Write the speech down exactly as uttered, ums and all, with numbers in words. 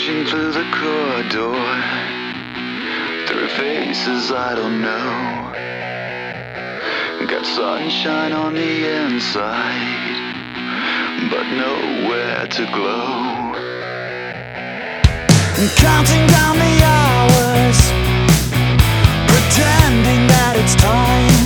Rushing through the corridor, through faces I don't know. Got sunshine on the inside, but nowhere to glow. Counting down the hours, pretending that it's time.